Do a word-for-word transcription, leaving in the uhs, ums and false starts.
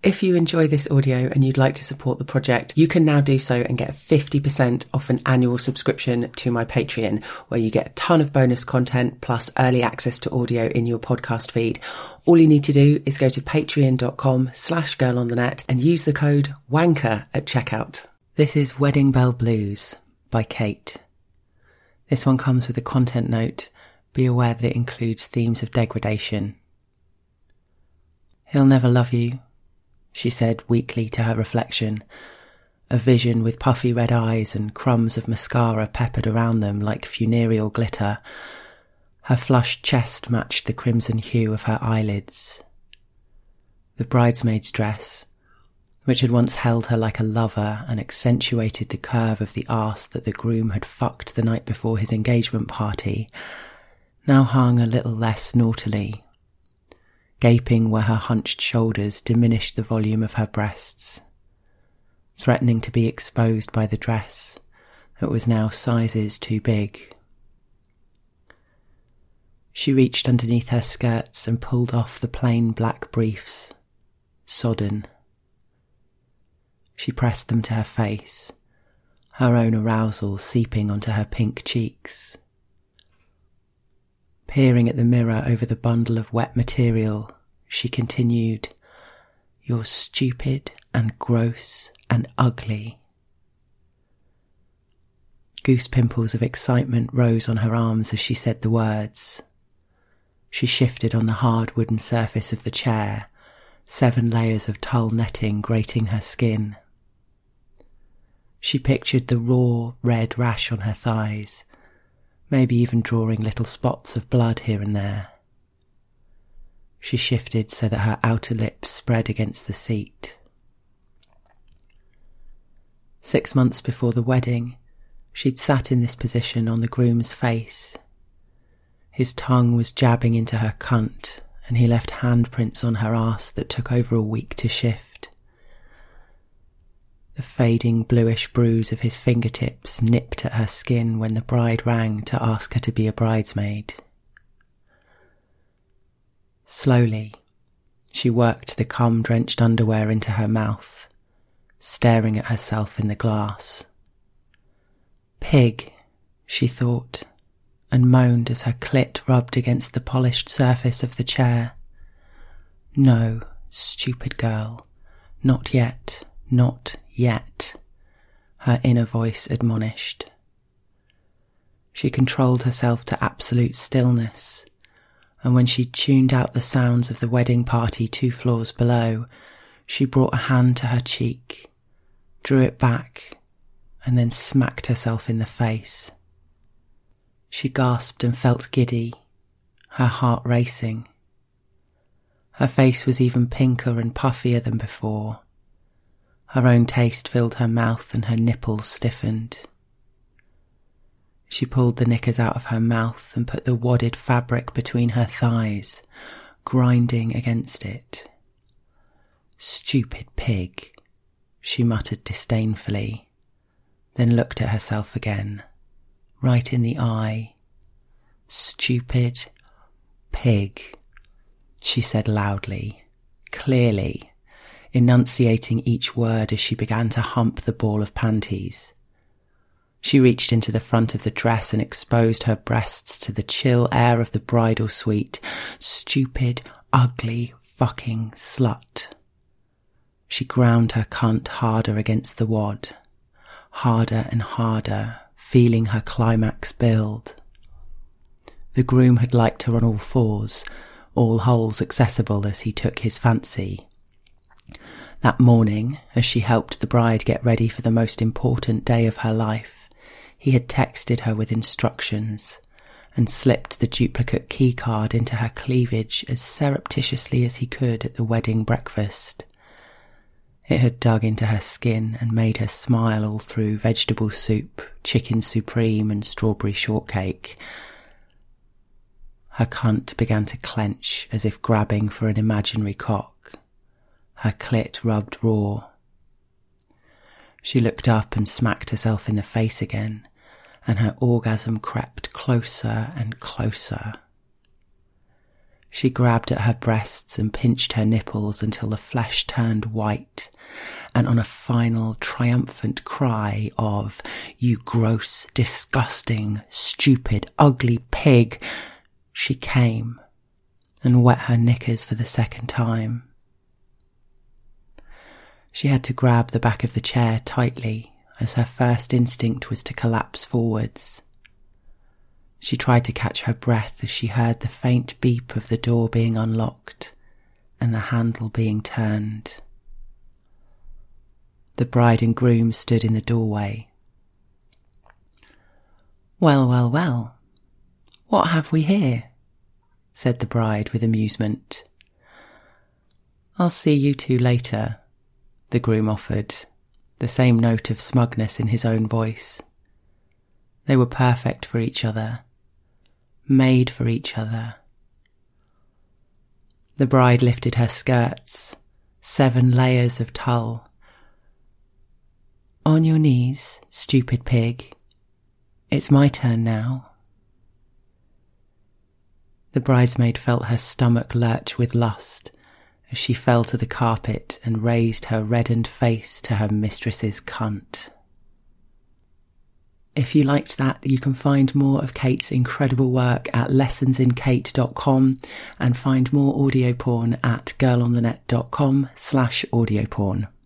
If you enjoy this audio and you'd like to support the project, you can now do so and get fifty percent off an annual subscription to my Patreon, where you get a ton of bonus content plus early access to audio in your podcast feed. All you need to do is go to patreon.com slash girl on the net and use the code WANKER at checkout. This is Wedding Bell Blues by Kate. This one comes with a content note. Be aware that it includes themes of degradation. He'll never love you, she said weakly to her reflection, a vision with puffy red eyes and crumbs of mascara peppered around them like funereal glitter. Her flushed chest matched the crimson hue of her eyelids. The bridesmaid's dress, which had once held her like a lover and accentuated the curve of the arse that the groom had fucked the night before his engagement party, now hung a little less naughtily. Gaping where her hunched shoulders diminished the volume of her breasts, threatening to be exposed by the dress that was now sizes too big. She reached underneath her skirts and pulled off the plain black briefs, sodden. She pressed them to her face, her own arousal seeping onto her pink cheeks. Peering at the mirror over the bundle of wet material, she continued, "You're stupid and gross and ugly." Goose pimples of excitement rose on her arms as she said the words. She shifted on the hard wooden surface of the chair, seven layers of tulle netting grating her skin. She pictured the raw, red rash on her thighs, maybe even drawing little spots of blood here and there. She shifted so that her outer lips spread against the seat. Six months before the wedding, she'd sat in this position on the groom's face. His tongue was jabbing into her cunt, and he left handprints on her arse that took over a week to shift. The fading bluish bruise of his fingertips nipped at her skin when the bride rang to ask her to be a bridesmaid. Slowly, she worked the cum-drenched underwear into her mouth, staring at herself in the glass. Pig, she thought, and moaned as her clit rubbed against the polished surface of the chair. No, stupid girl, not yet, not yet, her inner voice admonished. She controlled herself to absolute stillness, and when she tuned out the sounds of the wedding party two floors below, she brought a hand to her cheek, drew it back, and then smacked herself in the face. She gasped and felt giddy, her heart racing. Her face was even pinker and puffier than before. Her own taste filled her mouth and her nipples stiffened. She pulled the knickers out of her mouth and put the wadded fabric between her thighs, grinding against it. Stupid pig, she muttered disdainfully, then looked at herself again, right in the eye. Stupid pig, she said loudly, clearly, enunciating each word as she began to hump the ball of panties. She reached into the front of the dress and exposed her breasts to the chill air of the bridal suite. Stupid, ugly, fucking slut. She ground her cunt harder against the wad, harder and harder, feeling her climax build. The groom had liked her on all fours, all holes accessible as he took his fancy. That morning, as she helped the bride get ready for the most important day of her life, he had texted her with instructions and slipped the duplicate key card into her cleavage as surreptitiously as he could at the wedding breakfast. It had dug into her skin and made her smile all through vegetable soup, chicken supreme and strawberry shortcake. Her cunt began to clench as if grabbing for an imaginary cock. Her clit rubbed raw. She looked up and smacked herself in the face again, and her orgasm crept closer and closer. She grabbed at her breasts and pinched her nipples until the flesh turned white, and on a final triumphant cry of, "You gross, disgusting, stupid, ugly pig," she came and wet her knickers for the second time. She had to grab the back of the chair tightly, as her first instinct was to collapse forwards. She tried to catch her breath as she heard the faint beep of the door being unlocked and the handle being turned. The bride and groom stood in the doorway. "Well, well, well, what have we here?" said the bride with amusement. "I'll see you two later," the groom offered, the same note of smugness in his own voice. They were perfect for each other, made for each other. The bride lifted her skirts, seven layers of tulle. "On your knees, stupid pig. It's my turn now." The bridesmaid felt her stomach lurch with lust as she fell to the carpet and raised her reddened face to her mistress's cunt. If you liked that, you can find more of Kate's incredible work at lessons in kate dot com and find more audio porn at girlonthenet dot com slash audio porn.